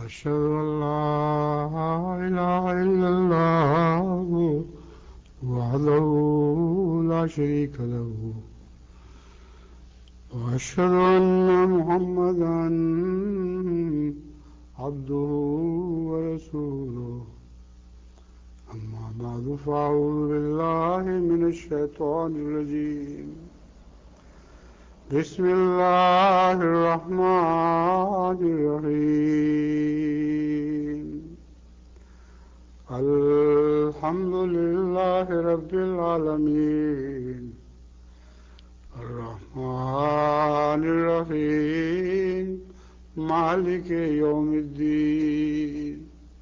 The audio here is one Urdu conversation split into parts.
أشهد أن لا إله إلا الله وحده لا شريك له وأشهد أن محمدا عبده ورسوله أما بعد فأعوذ بالله من الشيطان الرجيم بسم الله الرحمن الرحيم الحمد لله رب العالمين الرحمن الرحيم مالك يوم الدين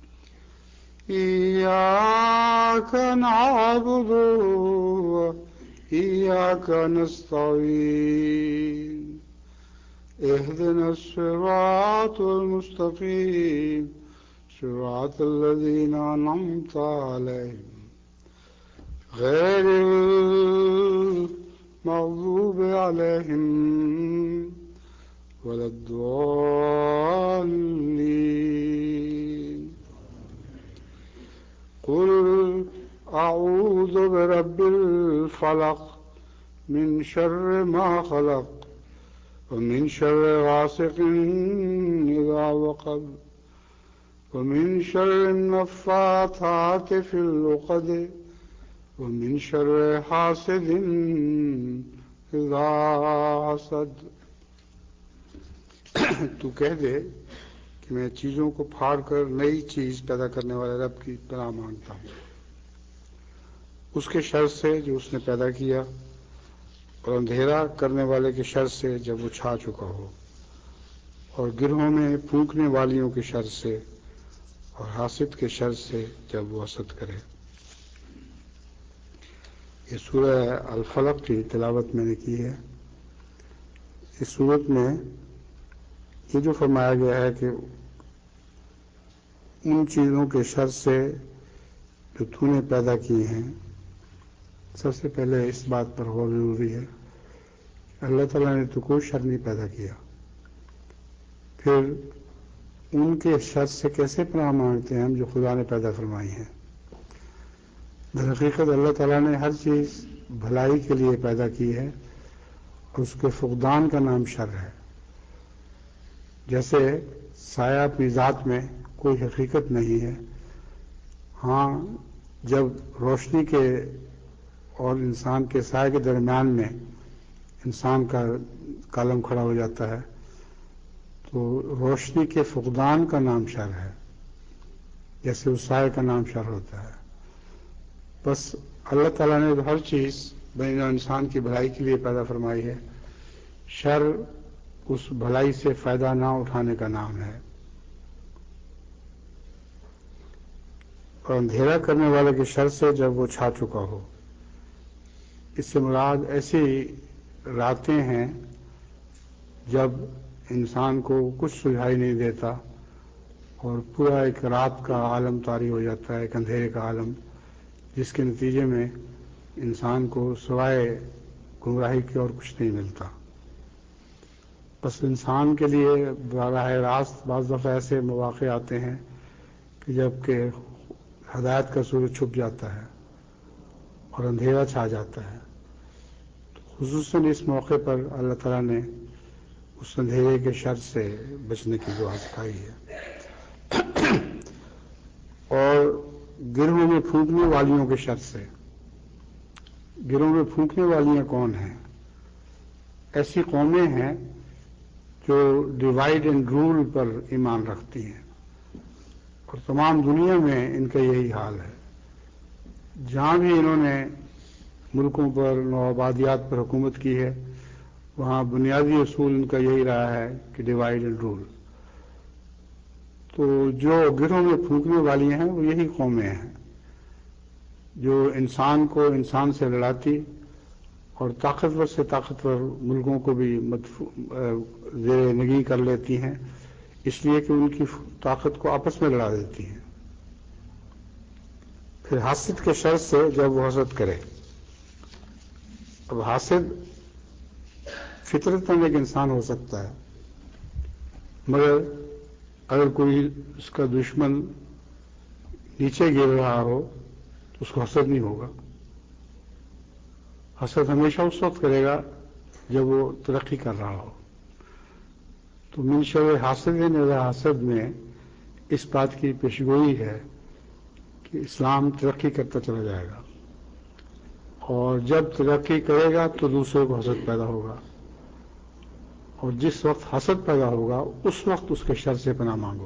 إياك نعبد وإياك نستعين اهدنا الصراط المستقيم صراط الذين أنعمت عليهم غير المغضوب عليهم ولا الضالين قل أعوذ برب الفلق من شر ما خلق ومن شر غاسق إذا وقب ومن شر النفاثات في العقد ومن شر حاسد إذا حسد. تو کہہ دے کہ میں چیزوں کو پھاڑ کر نئی چیز پیدا کرنے والے رب کی پناہ مانگتا ہوں، اس کے شر سے جو اس نے پیدا کیا، اور اندھیرا کرنے والے کے شر سے جب وہ چھا چکا ہو، اور گروہوں میں پھونکنے والیوں کے شر سے، اور حاسد کے شر سے جب وہ حسد کرے. یہ سورہ الفلق کی تلاوت میں نے کی ہے. اس سورت میں یہ جو فرمایا گیا ہے کہ ان چیزوں کے شر سے جو تو نے پیدا کیے ہیں، سب سے پہلے اس بات پر غور ضروری ہے کہ اللہ تعالیٰ نے تو کوئی شر نہیں پیدا کیا. پھر ان کے شر سے کیسے پناہ مانگتے ہیں ہم جو خدا نے پیدا فرمائی ہیں؟ در حقیقت اللہ تعالیٰ نے ہر چیز بھلائی کے لیے پیدا کی ہے، اور اس کے فقدان کا نام شر ہے. جیسے سایہ اپنی ذات میں کوئی حقیقت نہیں ہے، ہاں جب روشنی کے اور انسان کے سائے کے درمیان میں انسان کا کالم کھڑا ہو جاتا ہے تو روشنی کے فقدان کا نام شر ہے، جیسے اس سائے کا نام شر ہوتا ہے. بس اللہ تعالیٰ نے ہر چیز بین انسان کی بھلائی کے لیے پیدا فرمائی ہے. شر اس بھلائی سے فائدہ نہ اٹھانے کا نام ہے. اور اندھیرا کرنے والے کے شر سے جب وہ چھا چکا ہو، اس سے مراد ایسی راتیں ہیں جب انسان کو کچھ سجھائی نہیں دیتا اور پورا ایک رات کا عالم طاری ہو جاتا ہے، ایک اندھیرے کا عالم، جس کے نتیجے میں انسان کو سوائے گمراہی کی اور کچھ نہیں ملتا. بس انسان کے لیے براہ راست بعض دفعہ ایسے مواقع آتے ہیں کہ جب کہ ہدایت کا سورج چھپ جاتا ہے اور اندھیرا چھا جاتا ہے، تو خصوصاً اس موقع پر اللہ تعالیٰ نے اس اندھیرے کے شر سے بچنے کی دعا سکھائی ہے. اور گروہوں میں پھونکنے والیوں کے شر سے. گروہوں میں پھونکنے والیاں کون ہیں؟ ایسی قومیں ہیں جو ڈیوائڈ اینڈ رول پر ایمان رکھتی ہیں، اور تمام دنیا میں ان کا یہی حال ہے. جہاں بھی انہوں نے ملکوں پر نوآبادیات پر حکومت کی ہے، وہاں بنیادی اصول ان کا یہی رہا ہے کہ ڈیوائڈ اینڈ رول. تو جو گروہ میں پھونکنے والی ہیں وہ یہی قومیں ہیں جو انسان کو انسان سے لڑاتی اور طاقتور سے طاقتور ملکوں کو بھی زیر نگی کر لیتی ہیں، اس لیے کہ ان کی طاقت کو آپس میں لڑا دیتی ہیں. پھر حاسد کے شر سے جب وہ حسد کرے. اب حاسد فطرتاً ایک انسان ہو سکتا ہے، مگر اگر کوئی اس کا دشمن نیچے گر رہا ہو تو اس کو حسد نہیں ہوگا. حسد ہمیشہ اس وقت کرے گا جب وہ ترقی کر رہا ہو. تو من شر حاسد اذا حسد میں اس بات کی پیشگوئی ہے کہ اسلام ترقی کرتا چلا جائے گا، اور جب ترقی کرے گا تو دوسروں کو حسد پیدا ہوگا، اور جس وقت حسد پیدا ہوگا اس وقت اس کے شر سے پناہ مانگو.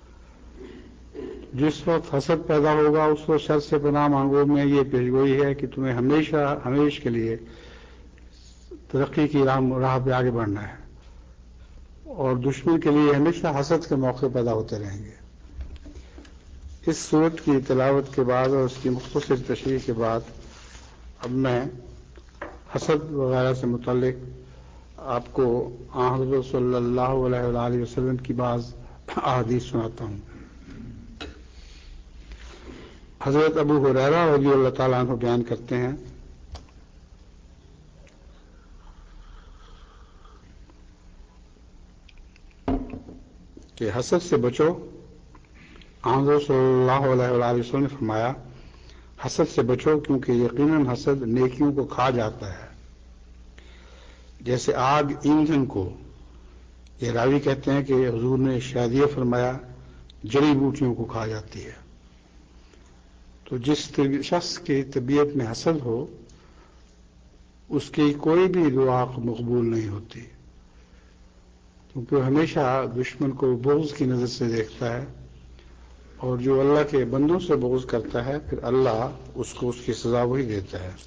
جس وقت حسد پیدا ہوگا اس وقت شر سے پناہ مانگو میں یہ پیشگوئی ہے کہ تمہیں ہمیشہ کے لیے ترقی کی راہ پہ آگے بڑھنا ہے، اور دشمن کے لیے ہمیشہ حسد کے موقع پیدا ہوتے رہیں گے. اس صورت کی تلاوت کے بعد اور اس کی مختصر تشریح کے بعد اب میں حسد وغیرہ سے متعلق آپ کو حضرت صلی اللہ علیہ وآلہ وسلم کی بعض احادیث سناتا ہوں. حضرت ابو ہریرہ رضی اللہ تعالیٰ عنہ بیان کرتے ہیں کہ حسد سے بچو. حضرت صلی اللہ علیہ وآلہ وسلم نے فرمایا حسد سے بچو کیونکہ یقیناً حسد نیکیوں کو کھا جاتا ہے جیسے آگ ایندھن کو. یہ راوی کہتے ہیں کہ حضور نے ارشاد فرمایا جڑی بوٹیوں کو کھا جاتی ہے. تو جس شخص کی طبیعت میں حسد ہو اس کی کوئی بھی دعا مقبول نہیں ہوتی، کیونکہ ہمیشہ دشمن کو بغض کی نظر سے دیکھتا ہے، اور جو اللہ کے بندوں سے بغض کرتا ہے پھر اللہ اس کو اس کی سزا وہی دیتا ہے.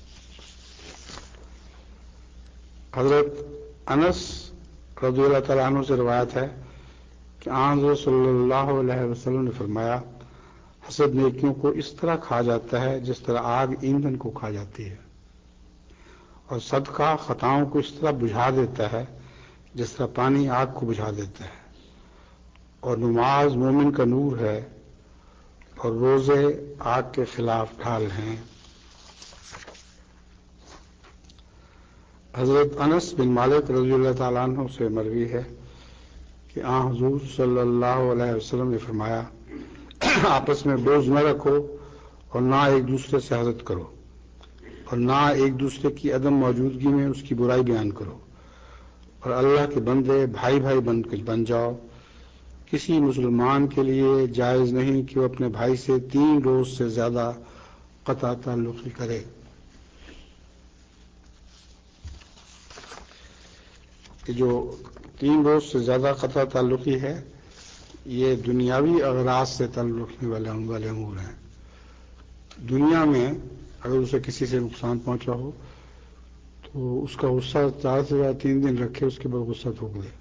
حضرت انس رضی اللہ تعالیٰ عنہ سے روایت ہے کہ حضرت صلی اللہ علیہ وسلم نے فرمایا حسد نیکیوں کو اس طرح کھا جاتا ہے جس طرح آگ ایندھن کو کھا جاتی ہے، اور صدقہ خطاؤں کو اس طرح بجھا دیتا ہے جس طرح پانی آگ کو بجھا دیتا ہے، اور نماز مومن کا نور ہے اور روزے آگ کے خلاف ڈھال ہیں. حضرت انس بن مالک رضی اللہ تعالیٰ عنہ سے مروی ہے کہ حضور صلی اللہ علیہ وسلم نے فرمایا آپس میں بوجھ نہ رکھو اور نہ ایک دوسرے سے حسد کرو، اور نہ ایک دوسرے کی عدم موجودگی میں اس کی برائی بیان کرو، اور اللہ کے بندے بھائی بھائی بن جاؤ. کسی مسلمان کے لیے جائز نہیں کہ وہ اپنے بھائی سے 3 روز سے زیادہ قطع تعلقی کرے. کہ جو 3 روز سے زیادہ قطع تعلقی ہے یہ دنیاوی اغراض سے تعلق رکھنے والے امور ہیں. دنیا میں اگر اسے کسی سے نقصان پہنچا ہو تو اس کا غصہ 4 سے زیادہ 3 دن رکھے، اس کے بعد غصہ تھوک دے.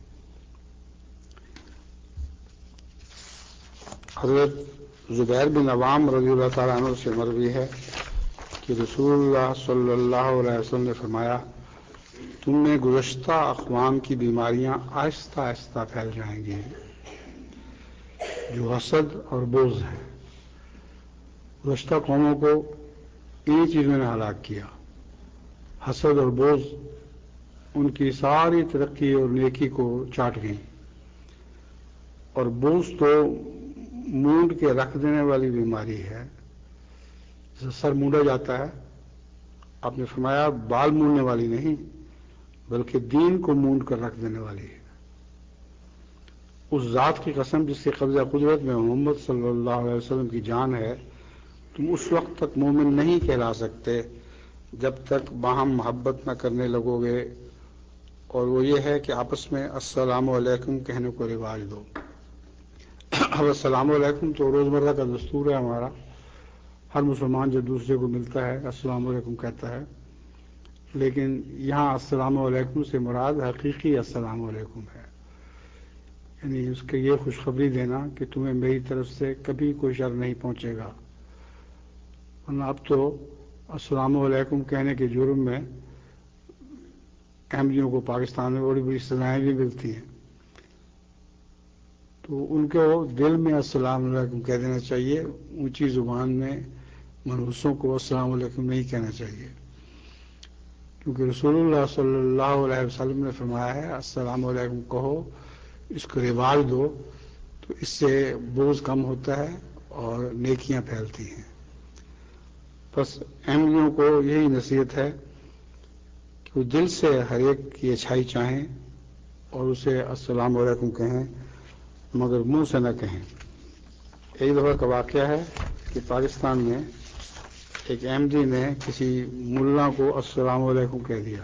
حضرت زبیر بن عوام رضی اللہ تعالیٰ عنہ سے مروی ہے کہ رسول اللہ صلی اللہ علیہ وسلم نے فرمایا تم میں گزشتہ اقوام کی بیماریاں آہستہ آہستہ پھیل جائیں گی جو حسد اور بغض ہے. گزشتہ قوموں کو انہی چیزوں نے ہلاک کیا. حسد اور بغض ان کی ساری ترقی اور نیکی کو چاٹ گئی، اور بغض تو مونڈ کے رکھ دینے والی بیماری ہے. جیسے سر مونڈا جاتا ہے، آپ نے فرمایا بال مونڈنے والی نہیں بلکہ دین کو مونڈ کر رکھ دینے والی ہے. اس ذات کی قسم جس کے قبضہ قدرت میں محمد صلی اللہ علیہ وسلم کی جان ہے تم اس وقت تک مومن نہیں کہلا سکتے جب تک باہم محبت نہ کرنے لگو گے، اور وہ یہ ہے کہ آپس میں السلام علیکم کہنے کو رواج دو. اب السلام علیکم تو روزمرہ کا دستور ہے ہمارا، ہر مسلمان جب دوسرے کو ملتا ہے السلام علیکم کہتا ہے، لیکن یہاں السلام علیکم سے مراد حقیقی السلام علیکم ہے، یعنی اس کے یہ خوشخبری دینا کہ تمہیں میری طرف سے کبھی کوئی شر نہیں پہنچے گا. ورنہ اب تو السلام علیکم کہنے کے جرم میں احمدیوں کو پاکستان میں بڑی بڑی سزائیں بھی ملتی ہیں. تو ان کو دل میں السلام علیکم کہہ دینا چاہیے، اونچی زبان میں منحوسوں کو السلام علیکم نہیں کہنا چاہیے، کیونکہ رسول اللہ صلی اللہ علیہ وسلم نے فرمایا ہے السلام علیکم کہو، اس کو رواج دو، تو تو اس سے بوجھ کم ہوتا ہے اور نیکیاں پھیلتی ہیں۔ بس احمدیوں کو یہی نصیحت ہے کہ وہ دل سے ہر ایک کی اچھائی چاہیں اور اسے السلام علیکم کہیں، مگر منہ سے نہ کہیں۔ ایک دفعہ کا واقعہ ہے کہ پاکستان میں ایک احمدی نے کسی ملا کو السلام علیکم کہہ دیا۔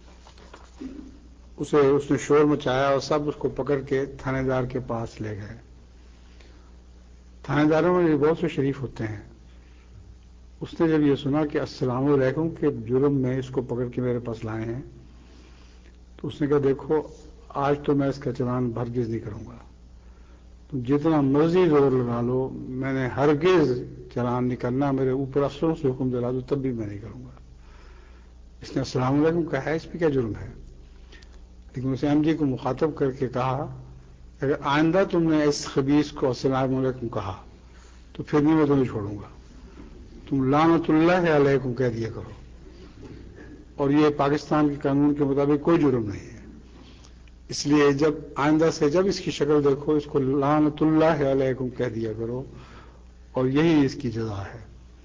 اس نے شور مچایا اور سب اس کو پکڑ کے تھانے دار کے پاس لے گئے۔ تھانے داروں میں بہت سے شریف ہوتے ہیں۔ اس نے جب یہ سنا کہ السلام علیکم کے جرم میں اس کو پکڑ کے میرے پاس لائے ہیں، تو اس نے کہا دیکھو آج تو میں اس کا چلان ہرگز نہیں کروں گا، تم جتنا مرضی زور لگا لو، میں نے ہرگز چلان نہیں کرنا، میرے اوپر افسروں سے حکم دلا دو تب بھی میں نہیں کروں گا۔ اس نے السلام علیکم کہا ہے، اس میں کیا جرم ہے؟ لیکن اس احمدی کو مخاطب کر کے کہا اگر آئندہ تم نے اس خبیث کو السلام علیکم کہا تو پھر نہیں میں تمہیں چھوڑوں گا، تم لعنت اللہ علیکم کہہ دیا کرو، اور یہ پاکستان کے قانون کے مطابق کوئی جرم نہیں ہے۔ اس لیے جب آئندہ سے جب اس کی شکل دیکھو اس کو لعنت اللہ علیکم کہہ دیا کرو، اور یہی اس کی جزا ہے۔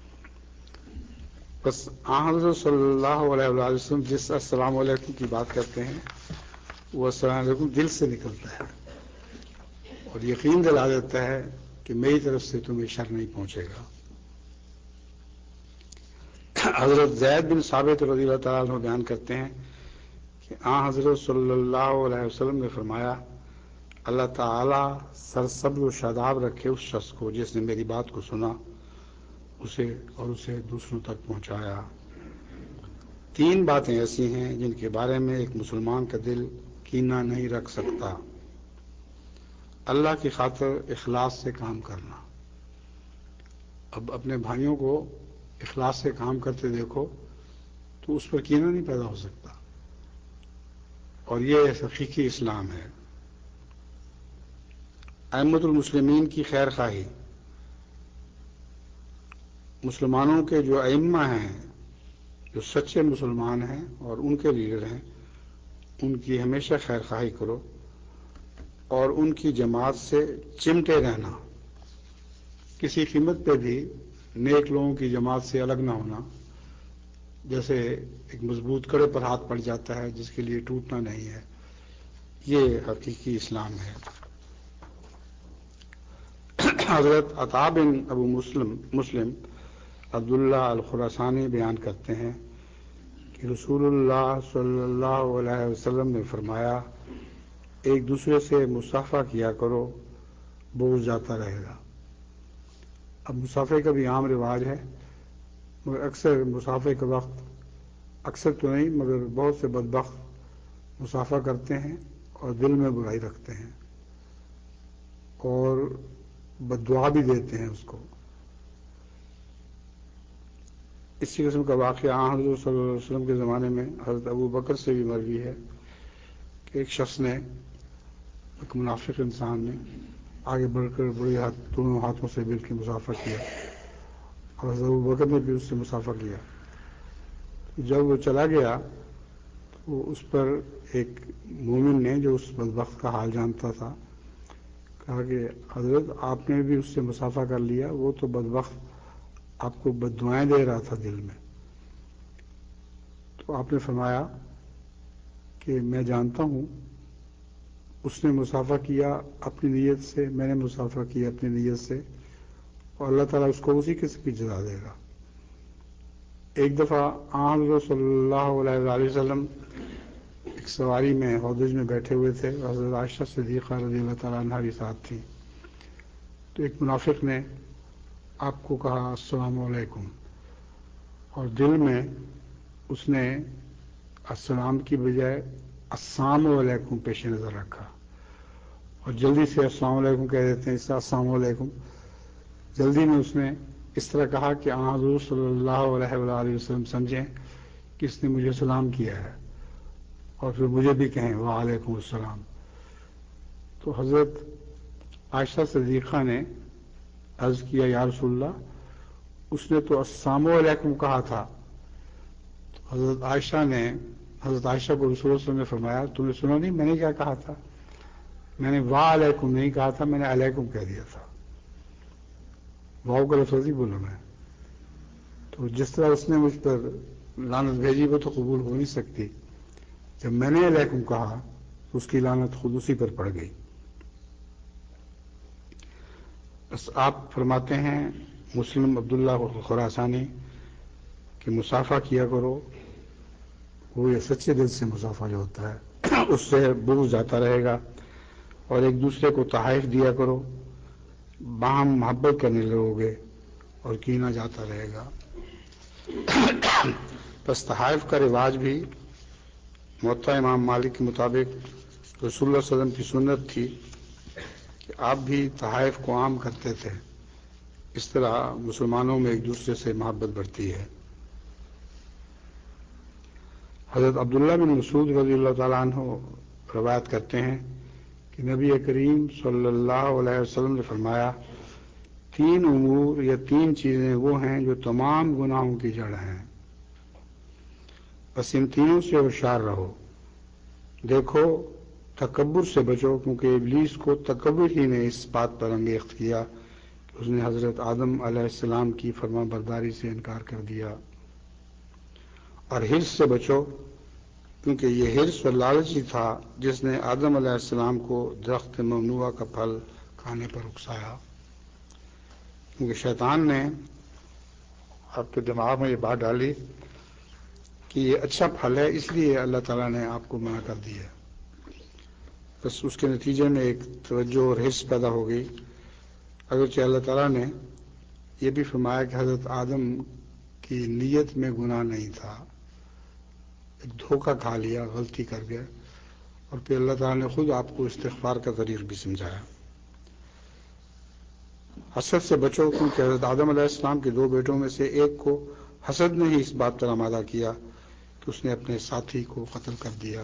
بس حضرت صلی اللہ علیہ وسلم جس السلام علیکم کی بات کرتے ہیں وہ السلام علیکم دل سے نکلتا ہے اور یقین دلا دیتا ہے کہ میری طرف سے تمہیں شر نہیں پہنچے گا۔ حضرت زید بن ثابت رضی اللہ تعالیٰ عنہ بیان کرتے ہیں کہ حضرت صلی اللہ علیہ وسلم نے فرمایا اللہ تعالیٰ سرسبز و شاداب رکھے اس شخص کو جس نے میری بات کو سنا اسے دوسروں تک پہنچایا۔ 3 باتیں ایسی ہیں جن کے بارے میں ایک مسلمان کا دل کینہ نہیں رکھ سکتا۔ اللہ کی خاطر اخلاص سے کام کرنا۔ اب اپنے بھائیوں کو اخلاص سے کام کرتے دیکھو تو اس پر کینہ نہیں پیدا ہو سکتا، اور یہ حقیقی اسلام ہے۔ ائمۃ المسلمین کی خیر خواہی، مسلمانوں کے جو ائمہ ہیں، جو سچے مسلمان ہیں اور ان کے لیڈر ہیں، ان کی ہمیشہ خیر خواہی کرو اور ان کی جماعت سے چمٹے رہنا، کسی قیمت پہ بھی نیک لوگوں کی جماعت سے الگ نہ ہونا، جیسے ایک مضبوط کڑے پر ہاتھ پڑ جاتا ہے جس کے لیے ٹوٹنا نہیں ہے۔ یہ حقیقی اسلام ہے۔ حضرت عطا بن ابو مسلم عبداللہ الخراسانی بیان کرتے ہیں کہ رسول اللہ صلی اللہ علیہ وسلم نے فرمایا ایک دوسرے سے مصافحہ کیا کرو، بوجھ جاتا رہے گا۔ اب مصافحے کا بھی عام رواج ہے، مگر اکثر مصافحے کے وقت، اکثر تو نہیں مگر بہت سے بدبخت مصافحہ کرتے ہیں اور دل میں برائی رکھتے ہیں اور بددعا بھی دیتے ہیں اس کو۔ اسی قسم کا واقعہ حضور صلی اللہ علیہ وسلم کے زمانے میں حضرت ابو بکر سے بھی مروی ہے کہ ایک شخص نے، ایک منافق انسان نے آگے بڑھ کر دونوں ہاتھوں سے مل کے مصافحہ کیا اور حضرت ابو بکر نے بھی اس سے مصافحہ کیا۔ جب وہ چلا گیا تو اس پر ایک مومن نے جو اس بدبخت کا حال جانتا تھا کہا کہ حضرت آپ نے بھی اس سے مصافحہ کر لیا، وہ تو بدبخت آپ کو بددعائیں دے رہا تھا دل میں۔ تو آپ نے فرمایا کہ میں جانتا ہوں اس نے مصافحہ کیا اپنی نیت سے، میں نے مصافحہ کیا اپنی نیت سے، اور اللہ تعالیٰ اس کو اسی قسم کی جزا دے گا۔ ایک دفعہ حضرت صلی اللہ علیہ وسلم ایک سواری میں ہودج میں بیٹھے ہوئے تھے، حضرت عائشہ صدیقہ رضی اللہ تعالیٰ عنہا بھی ساتھ تھی۔ تو ایک منافق نے آپ کو کہا السلام علیکم، اور دل میں اس نے السلام کی بجائے السلام علیکم پیش نظر رکھا اور جلدی سے السلام علیکم کہہ دیتے ہیں، اس سے السلام علیکم جلدی میں اس نے اس طرح کہا کہ حضور صلی اللہ علیہ وآلہ وسلم سمجھیں کہ اس نے مجھے سلام کیا ہے اور پھر مجھے بھی کہیں وعلیکم السلام۔ تو حضرت عائشہ صدیقہ نے عرض کیا یا رسول اللہ اس نے تو السلام علیکم کہا تھا۔ تو حضرت عائشہ کو رسول اللہ صلی اللہ علیہ وسلم نے فرمایا تم نے سنا نہیں میں نے کیا کہا تھا؟ میں نے وعلیکم نہیں کہا تھا، میں نے علیکم کہہ دیا تھا، واؤ کا لفظ ہی بولا میں. تو جس طرح اس نے مجھ پر لعنت بھیجی وہ تو قبول ہو نہیں سکتی. جب میں نے علیکم کہا تو اس کی لعنت خود اسی پر پڑ گئی. بس آپ فرماتے ہیں مسلم عبداللہ خراسانی کہ مصافحہ کیا کرو، وہ یہ سچے دل سے مصافحہ جو ہوتا ہے اس سے بغض جاتا رہے گا، اور ایک دوسرے کو تحائف دیا کرو، باہم محبت کرنے لگو گے اور کینہ جاتا رہے گا. بس تحائف کا رواج بھی موطا امام مالک کے مطابق رسول اللہ صلی اللہ علیہ وسلم کی سنت تھی کہ آپ بھی تحائف کو عام کرتے تھے. اس طرح مسلمانوں میں ایک دوسرے سے محبت بڑھتی ہے. حضرت عبداللہ بن مسعود رضی اللہ تعالیٰ عنہ روایت کرتے ہیں کہ نبی کریم صلی اللہ علیہ وسلم نے فرمایا، 3 امور یا 3 چیزیں وہ ہیں جو تمام گناہوں کی جڑ ہیں، بس ان تینوں سے ہوشیار رہو. دیکھو، تکبر سے بچو، کیونکہ ابلیس کو تکبر ہی نے اس بات پر انگیخت کیا کہ اس نے حضرت آدم علیہ السلام کی فرما برداری سے انکار کر دیا. اور حرص سے بچو، کیونکہ یہ حرص و لالچ ہی تھا جس نے آدم علیہ السلام کو درخت ممنوعہ کا پھل کھانے پر اکسایا. کیونکہ شیطان نے آپ کے دماغ میں یہ بات ڈالی کہ یہ اچھا پھل ہے، اس لیے اللہ تعالیٰ نے آپ کو منع کر دیا. بس اس کے نتیجے میں ایک توجہ اور حرص پیدا ہو گئی. اگرچہ اللہ تعالیٰ نے یہ بھی فرمایا کہ حضرت آدم کی نیت میں گناہ نہیں تھا، ایک دھوکہ کھا لیا، غلطی کر گئے، اور پھر اللہ تعالیٰ نے خود آپ کو استغفار کا طریق بھی سمجھایا. حسد سے بچو، کیونکہ حضرت آدم علیہ السلام کے 2 بیٹوں میں سے ایک کو حسد نے ہی اس بات پر آمادہ کیا کہ اس نے اپنے ساتھی کو قتل کر دیا.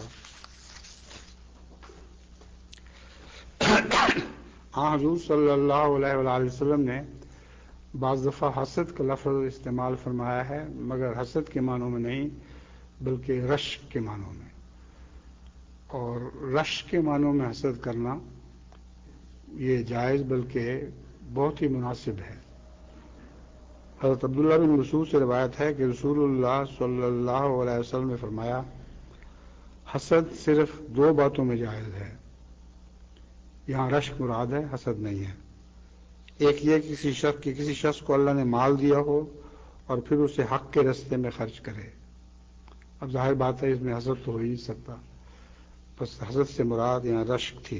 حضور صلی اللہ علیہ وآلہ وسلم نے بعض دفعہ حسد کا لفظ استعمال فرمایا ہے، مگر حسد کے معنوں میں نہیں بلکہ رشک کے معنوں میں. اور رشک کے معنوں میں حسد کرنا یہ جائز بلکہ بہت ہی مناسب ہے. حضرت عبداللہ بن مسعود سے روایت ہے کہ رسول اللہ صلی اللہ علیہ وسلم نے فرمایا، حسد صرف 2 باتوں میں جائز ہے. یہاں رشک مراد ہے، حسد نہیں ہے. ایک یہ کہ کسی شخص کو اللہ نے مال دیا ہو اور پھر اسے حق کے راستے میں خرچ کرے. اب ظاہر بات ہے اس میں حسد تو ہو ہی نہیں سکتا، بس حسد سے مراد یہاں رشک تھی.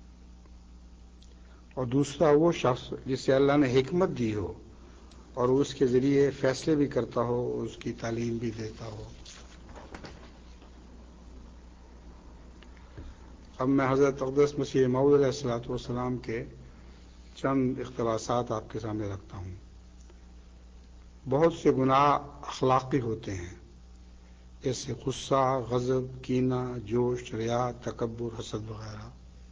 اور دوسرا وہ شخص جسے اللہ نے حکمت دی ہو اور اس کے ذریعے فیصلے بھی کرتا ہو، اس کی تعلیم بھی دیتا ہو. اب میں حضرت اقدس مسیح موعود علیہ الصلوۃ والسلام کے چند اقتباسات آپ کے سامنے رکھتا ہوں. بہت سے گناہ اخلاقی ہوتے ہیں، جیسے غصہ، غضب، کینہ، جوش، ریا، تکبر، حسد وغیرہ.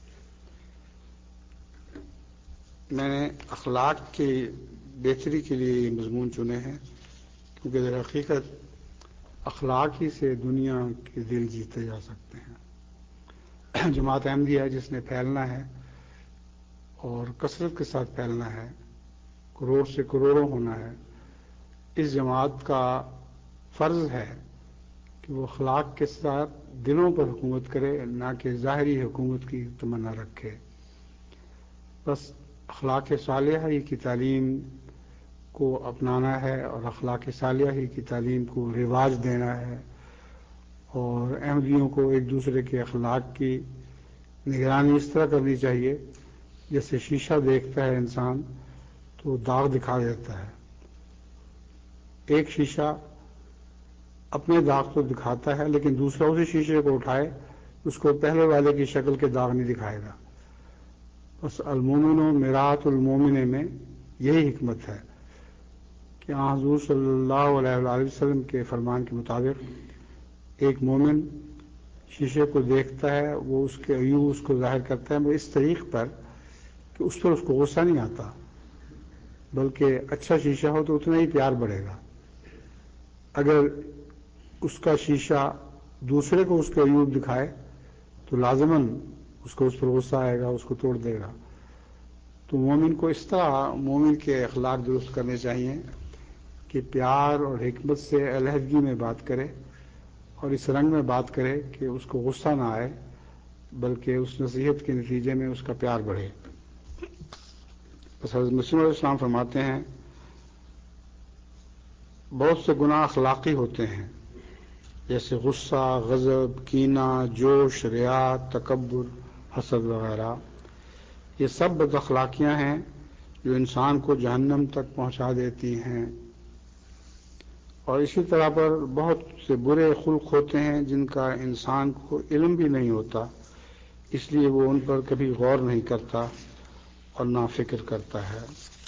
میں نے اخلاق کی بہتری کے لیے یہ مضمون چنے ہیں، کیونکہ در حقیقت اخلاق ہی سے دنیا کے دل جیتے جا سکتے ہیں. جماعت احمدیہ جس نے پھیلنا ہے اور کثرت کے ساتھ پھیلنا ہے، کروڑ سے کروڑوں ہونا ہے، اس جماعت کا فرض ہے کہ وہ اخلاق کے ساتھ دلوں پر حکومت کرے، نہ کہ ظاہری حکومت کی تمنا رکھے. بس اخلاق صالحہ ہی کی تعلیم کو اپنانا ہے اور اخلاق صالحہ ہی کی تعلیم کو رواج دینا ہے، اور احمدیوں کو ایک دوسرے کے اخلاق کی نگرانی اس طرح کرنی چاہیے جیسے شیشہ دیکھتا ہے انسان تو داغ دکھا دیتا ہے. ایک شیشہ اپنے داغ تو دکھاتا ہے لیکن دوسرا اسی شیشے کو اٹھائے اس کو پہلے والے کی شکل کے داغ نہیں دکھائے گا. بس المومن مرآۃ المومن میں یہی حکمت ہے کہ حضور صلی اللہ علیہ وآلہ وسلم کے فرمان کے مطابق ایک مومن شیشے کو دیکھتا ہے، وہ اس کے عیوب اس کو ظاہر کرتا ہے، مگر اس طریق پر کہ اس پر اس کو غصہ نہیں آتا، بلکہ اچھا شیشہ ہو تو اتنا ہی پیار بڑھے گا. اگر اس کا شیشہ دوسرے کو اس کے عیوب دکھائے تو لازماً اس کو اس پر غصہ آئے گا، اس کو توڑ دے گا. تو مومن کو اس طرح مومن کے اخلاق درست کرنے چاہیے کہ پیار اور حکمت سے علیحدگی میں بات کرے اور اس رنگ میں بات کرے کہ اس کو غصہ نہ آئے، بلکہ اس نصیحت کے نتیجے میں اس کا پیار بڑھے. بس حضرت مسیح علیہ السلام فرماتے ہیں بہت سے گناہ اخلاقی ہوتے ہیں، جیسے غصہ، غضب، کینہ، جوش، ریا، تکبر، حسد وغیرہ. یہ سب بد اخلاقیاں ہیں جو انسان کو جہنم تک پہنچا دیتی ہیں. اور اسی طرح پر بہت سے برے خلق ہوتے ہیں جن کا انسان کو علم بھی نہیں ہوتا، اس لیے وہ ان پر کبھی غور نہیں کرتا اور نہ فکر کرتا ہے.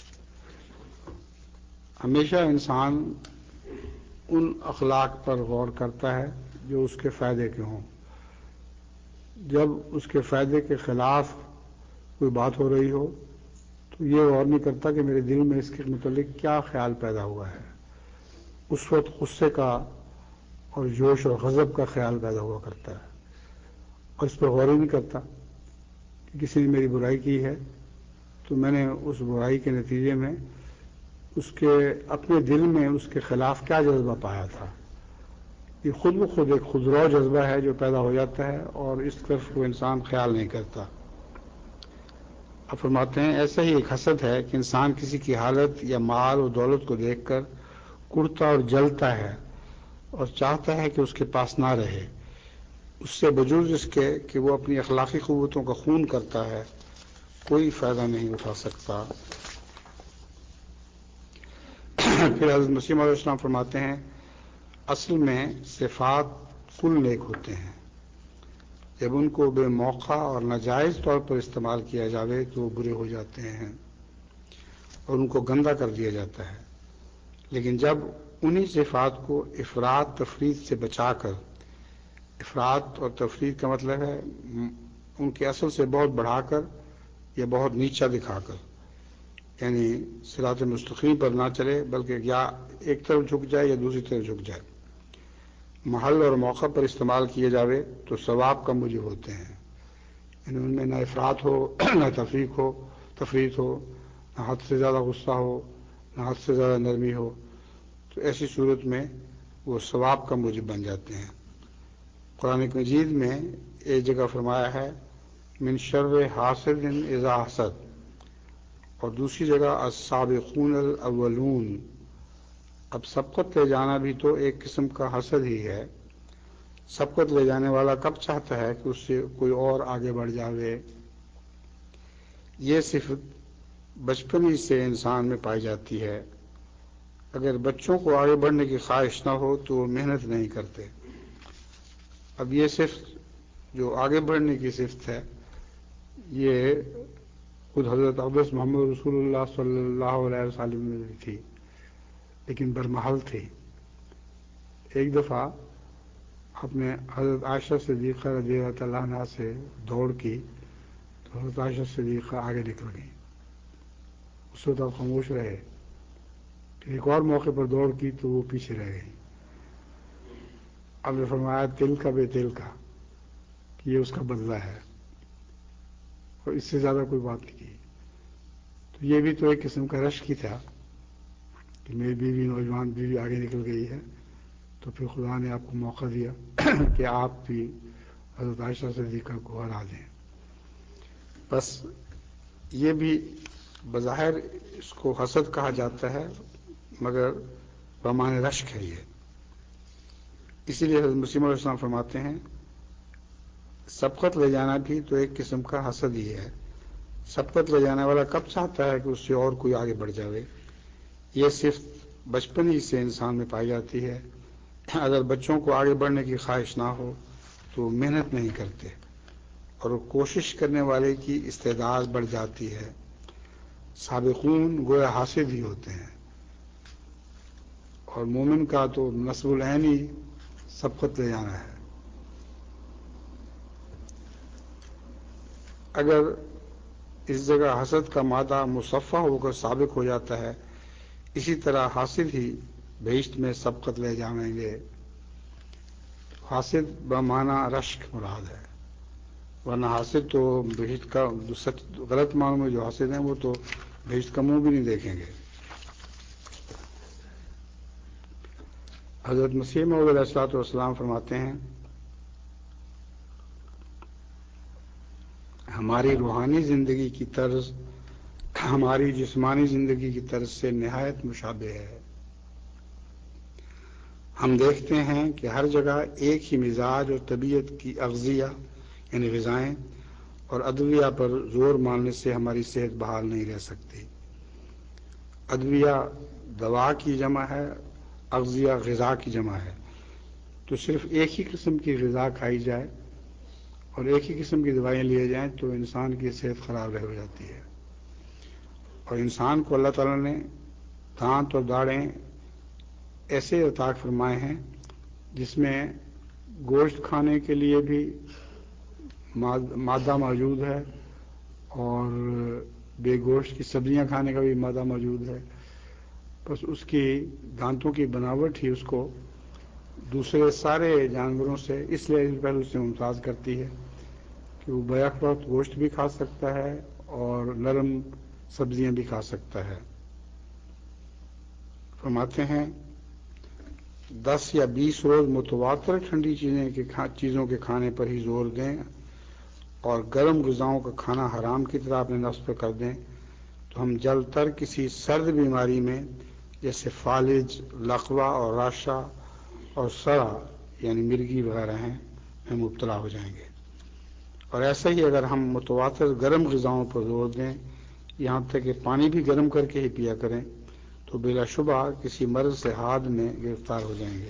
ہمیشہ انسان ان اخلاق پر غور کرتا ہے جو اس کے فائدے کے ہوں. جب اس کے فائدے کے خلاف کوئی بات ہو رہی ہو تو یہ غور نہیں کرتا کہ میرے دل میں اس کے متعلق کیا خیال پیدا ہوا ہے. اس وقت غصے کا اور جوش اور غضب کا خیال پیدا ہوا کرتا ہے اور اس پر غور ہی نہیں کرتا کہ کسی نے میری برائی کی ہے تو میں نے اس برائی کے نتیجے میں اس کے اپنے دل میں اس کے خلاف کیا جذبہ پایا تھا. یہ خود بخود ایک خودرو جذبہ ہے جو پیدا ہو جاتا ہے اور اس طرف کو انسان خیال نہیں کرتا. اب فرماتے ہیں ایسا ہی ایک حسد ہے کہ انسان کسی کی حالت یا مال و دولت کو دیکھ کر کڑتا اور جلتا ہے اور چاہتا ہے کہ اس کے پاس نہ رہے. اس سے بجوز اس کے کہ وہ اپنی اخلاقی قوتوں کا خون کرتا ہے کوئی فائدہ نہیں اٹھا سکتا. پھر حضرت مسیح علیہ السلام فرماتے ہیں اصل میں صفات کل نیک ہوتے ہیں، جب ان کو بے موقع اور ناجائز طور پر استعمال کیا جاوے تو وہ برے ہو جاتے ہیں اور ان کو گندا کر دیا جاتا ہے. لیکن جب انہی صفات کو افراط تفریط سے بچا کر، افراط اور تفریط کا مطلب ہے ان کے اصل سے بہت بڑھا کر یا بہت نیچا دکھا کر، یعنی صراط مستقیم پر نہ چلے بلکہ یا ایک طرف جھک جائے یا دوسری طرف جھک جائے، محل اور موقع پر استعمال کیے جاوے تو ثواب کا موجب ہوتے ہیں. یعنی ان میں نہ افراط ہو، نہ تفریط ہو، نہ حد سے زیادہ غصہ ہو، نہ حد سے زیادہ نرمی ہو، تو ایسی صورت میں وہ ثواب کا موجب بن جاتے ہیں. قرآن مجید میں ایک جگہ فرمایا ہے من شر حاسد اذا حسد، اور دوسری جگہ السابقون الاولون. اب سبقت لے جانا بھی تو ایک قسم کا حسد ہی ہے. سبقت لے جانے والا کب چاہتا ہے کہ اس سے کوئی اور آگے بڑھ جاوے. یہ صفت بچپن ہی سے انسان میں پائی جاتی ہے. اگر بچوں کو آگے بڑھنے کی خواہش نہ ہو تو وہ محنت نہیں کرتے. اب یہ صفت جو آگے بڑھنے کی صفت ہے یہ خود حضرت اقدس محمد رسول اللہ صلی اللہ علیہ وسلم میں بھی تھی، لیکن برمحل تھی. ایک دفعہ اپنے حضرت عائشہ صدیقہ رضی اللہ عنہا سے دوڑ کی تو حضرت عائشہ صدیقہ آگے نکل گئی. اس وقت آپ خاموش رہے. ایک اور موقع پر دوڑ کی تو وہ پیچھے رہ گئی. اب نے فرمایا دل کا بے دل کا کہ یہ اس کا بدلہ ہے، اور اس سے زیادہ کوئی بات نہیں کی. تو یہ بھی تو ایک قسم کا رشک ہی تھا کہ میری بیوی نوجوان بیوی آگے نکل گئی ہے تو پھر خدا نے آپ کو موقع دیا کہ آپ بھی حضرت عائشہ صدیقہ کو ہرا دیں. بس یہ بھی بظاہر اس کو حسد کہا جاتا ہے مگر بمعنی رشک ہے. یہ اسی لیے حضرت مسیح علیہ السلام فرماتے ہیں سبقت لے جانا بھی تو ایک قسم کا حسد ہی ہے. سبقت لے جانے والا کب چاہتا ہے کہ اس سے اور کوئی آگے بڑھ جاوے. یہ صفت بچپن ہی سے انسان میں پائی جاتی ہے. اگر بچوں کو آگے بڑھنے کی خواہش نہ ہو تو محنت نہیں کرتے اور کوشش کرنے والے کی استعداد بڑھ جاتی ہے. سابقون گویا حاسد ہی ہوتے ہیں، اور مومن کا تو نصب العین ہی سبقت لے جانا ہے. اگر اس جگہ حسد کا مادہ مصفہ ہو کر سابق ہو جاتا ہے، اسی طرح حاسد ہی بہشت میں سبقت لے جائیں گے. حاسد بمعنی رشک مراد ہے. ورنہ حاسد تو بہشت کا سچ غلط معنوں میں جو حاسد ہیں وہ تو بہشت کا منہ بھی نہیں دیکھیں گے۔ حضرت مسیح موعود علیہ الصلوۃ والسلام فرماتے ہیں ہماری روحانی زندگی کی طرز ہماری جسمانی زندگی کی طرز سے نہایت مشابہ ہے۔ ہم دیکھتے ہیں کہ ہر جگہ ایک ہی مزاج اور طبیعت کی اغذیہ یعنی غذائیں اور ادویہ پر زور مارنے سے ہماری صحت بحال نہیں رہ سکتی۔ ادویہ دوا کی جمع ہے، اغذیہ غذا کی جمع ہے۔ تو صرف ایک ہی قسم کی غذا کھائی جائے اور ایک ہی قسم کی دوائیں لیے جائیں تو انسان کی صحت خراب ہو جاتی ہے۔ اور انسان کو اللہ تعالیٰ نے دانت اور داڑیں ایسے عطا فرمائے ہیں جس میں گوشت کھانے کے لیے بھی مادہ موجود ہے اور بے گوشت کی سبزیاں کھانے کا بھی مادہ موجود ہے، بس اس کی دانتوں کی بناوٹ ہی اس کو دوسرے سارے جانوروں سے اس لیے پہلو سے ممتاز کرتی ہے کہ وہ بیک وقت گوشت بھی کھا سکتا ہے اور نرم سبزیاں بھی کھا سکتا ہے۔ فرماتے ہیں 10 یا 20 روز متواتر ٹھنڈی چیزوں کے کھانے پر ہی زور دیں اور گرم غذاؤں کا کھانا حرام کی طرح اپنے نفس پر کر دیں تو ہم جلد تر کسی سرد بیماری میں جیسے فالج، لقوہ اور راشا اور سڑا یعنی مرگی وغیرہ ہیں میں مبتلا ہو جائیں گے۔ اور ایسا ہی اگر ہم متواتر گرم غذاؤں پر زور دیں یہاں تک کہ پانی بھی گرم کر کے ہی پیا کریں تو بلا شبہ کسی مرض سے ہاتھ میں گرفتار ہو جائیں گے۔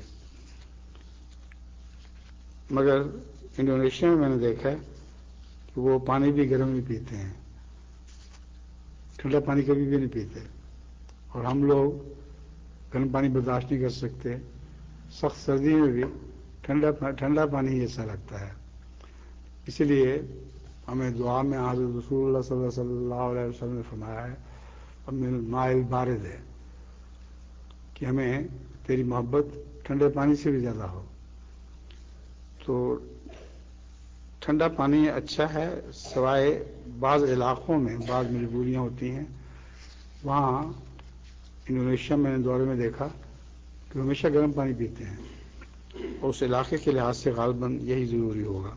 مگر انڈونیشیا میں نے دیکھا ہے کہ وہ پانی بھی گرم نہیں پیتے ہیں، ٹھنڈا پانی کبھی بھی نہیں پیتے، اور ہم لوگ گرم پانی برداشت نہیں کر سکتے، سخت سردی میں بھی ٹھنڈا پانی ہی ایسا لگتا ہے۔ اسی لیے ہمیں دعا میں حضرت رسول اللہ صلی اللہ علیہ وسلم نے فرمایا ہے من الماء البارد ہے کہ ہمیں تیری محبت ٹھنڈے پانی سے بھی زیادہ ہو۔ تو ٹھنڈا پانی اچھا ہے سوائے بعض علاقوں میں بعض مجبوریاں ہوتی ہیں، وہاں انڈونیشیا میں نے دورے میں دیکھا کہ ہمیشہ گرم پانی پیتے ہیں، اور اس علاقے کے لحاظ سے غالباً یہی ضروری ہوگا۔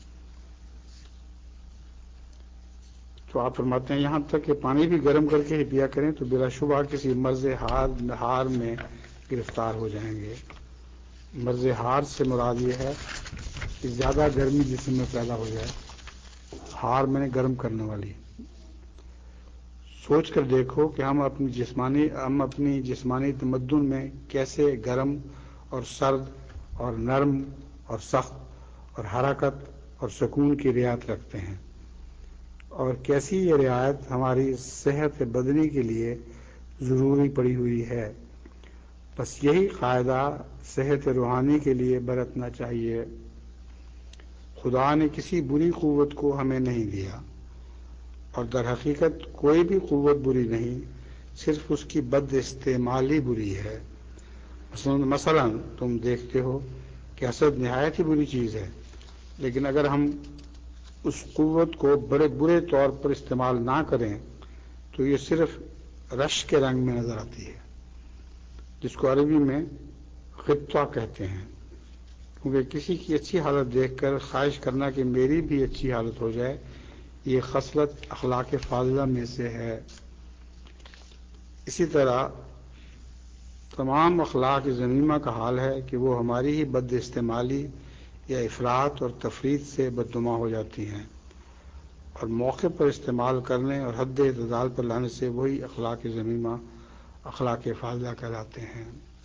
تو آپ فرماتے ہیں یہاں تک کہ پانی بھی گرم کر کے ہی پیا کریں تو بلا شبہ کسی مرض ہار میں گرفتار ہو جائیں گے۔ مرض ہار سے مراد یہ ہے کہ زیادہ گرمی جسم میں پیدا ہو جائے، ہار میں نے گرم کرنے والی۔ سوچ کر دیکھو کہ ہم اپنی جسمانی تمدن میں کیسے گرم اور سرد اور نرم اور سخت اور حرکت اور سکون کی رعایت رکھتے ہیں، اور کیسی یہ رعایت ہماری صحت بدنی کے لیے ضروری پڑی ہوئی ہے۔ بس یہی قاعدہ صحت روحانی کے لیے برتنا چاہیے۔ خدا نے کسی بری قوت کو ہمیں نہیں دیا، اور در حقیقت کوئی بھی قوت بری نہیں، صرف اس کی بد استعمالی بری ہے۔ مثلا تم دیکھتے ہو کہ حسد نہایت ہی بری چیز ہے، لیکن اگر ہم اس قوت کو بڑے برے طور پر استعمال نہ کریں تو یہ صرف رش کے رنگ میں نظر آتی ہے، جس کو عربی میں غبطہ کہتے ہیں، کیونکہ کسی کی اچھی حالت دیکھ کر خواہش کرنا کہ میری بھی اچھی حالت ہو جائے، یہ خصلت اخلاق فاضلہ میں سے ہے۔ اسی طرح تمام اخلاق ذمیمہ کا حال ہے کہ وہ ہماری ہی بد استعمالی یا افراط اور تفریط سے بدنما ہو جاتی ہیں، اور موقع پر استعمال کرنے اور حد اعتدال پر لانے سے وہی اخلاق ذمیمہ اخلاق فاضلہ کہلاتے ہیں۔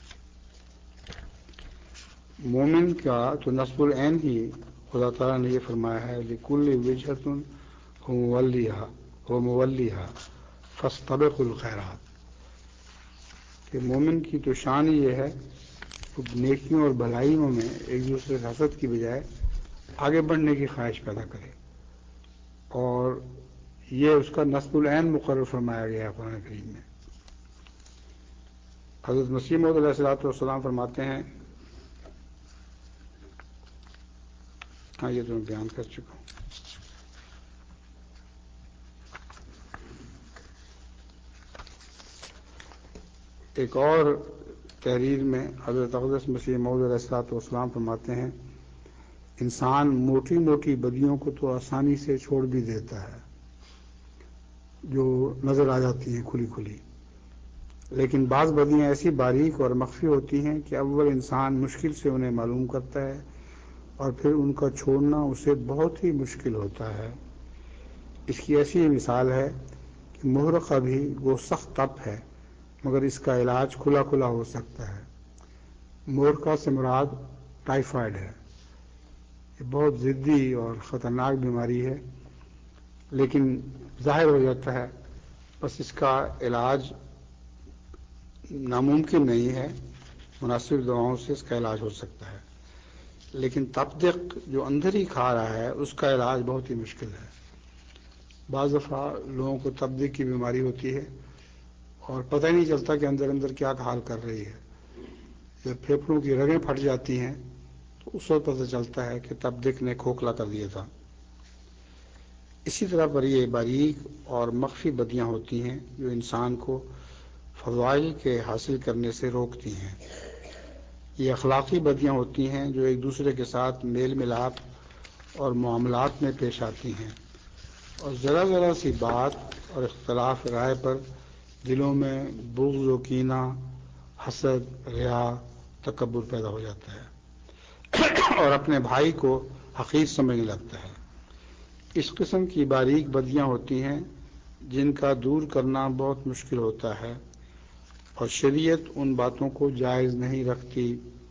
مومن کا تو نصب العین ہی خدا تعالیٰ نے یہ فرمایا ہے لِكُلِّ وِجْهَةٍ هُوَ مُوَلِّيهَا فَاسْتَبِقُوا الْخَيْرَاتِ، کہ مومن کی تو شان ہی یہ ہے کہ نیکیوں اور بھلائیوں میں ایک دوسرے سے حسد کی بجائے آگے بڑھنے کی خواہش پیدا کرے، اور یہ اس کا نصب العین مقرر فرمایا گیا ہے قرآن کریم میں۔ حضرت مسیح موعود علیہ الصلوۃ والسلام فرماتے ہیں، ہاں یہ تو میں بیان کر چکا ہوں۔ ایک اور تحریر میں حضرت اقدس مسیح موعود علیہ الصلوۃ والسلام فرماتے ہیں انسان موٹی موٹی بدیوں کو تو آسانی سے چھوڑ بھی دیتا ہے جو نظر آ جاتی ہیں کھلی کھلی، لیکن بعض بدیاں ایسی باریک اور مخفی ہوتی ہیں کہ اول انسان مشکل سے انہیں معلوم کرتا ہے اور پھر ان کا چھوڑنا اسے بہت ہی مشکل ہوتا ہے۔ اس کی ایسی مثال ہے کہ محرقہ بھی وہ سخت تپ ہے مگر اس کا علاج کھلا کھلا ہو سکتا ہے۔ محرقہ سے مراد ٹائیفائڈ ہے، یہ بہت ضدی اور خطرناک بیماری ہے، لیکن ظاہر ہو جاتا ہے، بس اس کا علاج ناممکن نہیں ہے، مناسب دواؤں سے اس کا علاج ہو سکتا ہے، لیکن تپدق جو اندر ہی کھا رہا ہے اس کا علاج بہت ہی مشکل ہے۔ بعض دفعہ لوگوں کو تپدق کی بیماری ہوتی ہے اور پتہ ہی نہیں چلتا کہ اندر اندر کیا حال کر رہی ہے، جب پھیپھڑوں کی رگیں پھٹ جاتی ہیں تو اس وقت پتہ چلتا ہے کہ تپدق نے کھوکھلا کر دیا تھا۔ اسی طرح پر یہ باریک اور مخفی بدیاں ہوتی ہیں جو انسان کو فضائل کے حاصل کرنے سے روکتی ہیں۔ یہ اخلاقی بدیاں ہوتی ہیں جو ایک دوسرے کے ساتھ میل ملاپ اور معاملات میں پیش آتی ہیں اور ذرا ذرا سی بات اور اختلاف رائے پر دلوں میں بغض و کینہ، حسد، ریا، تکبر پیدا ہو جاتا ہے اور اپنے بھائی کو حقیر سمجھنے لگتا ہے۔ اس قسم کی باریک بدیاں ہوتی ہیں جن کا دور کرنا بہت مشکل ہوتا ہے اور شریعت ان باتوں کو جائز نہیں رکھتی۔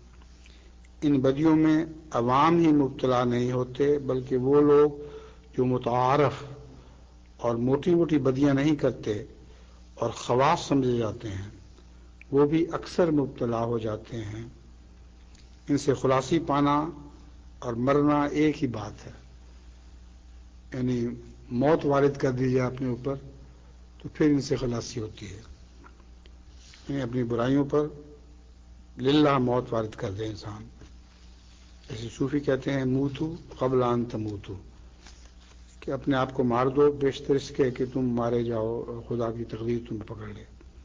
ان بدیوں میں عوام ہی مبتلا نہیں ہوتے بلکہ وہ لوگ جو متعارف اور موٹی موٹی بدیاں نہیں کرتے اور خواص سمجھے جاتے ہیں وہ بھی اکثر مبتلا ہو جاتے ہیں۔ ان سے خلاصی پانا اور مرنا ایک ہی بات ہے، یعنی موت وارد کر دی جائے اپنے اوپر تو پھر ان سے خلاصی ہوتی ہے، یعنی اپنی برائیوں پر للہ موت وارد کر دے انسان۔ جیسے صوفی کہتے ہیں موتو قبل ان تموتو، کہ اپنے آپ کو مار دو، بیشتر اس کے کہ تم مارے جاؤ اور خدا کی تقدیر تمہیں پکڑ لے۔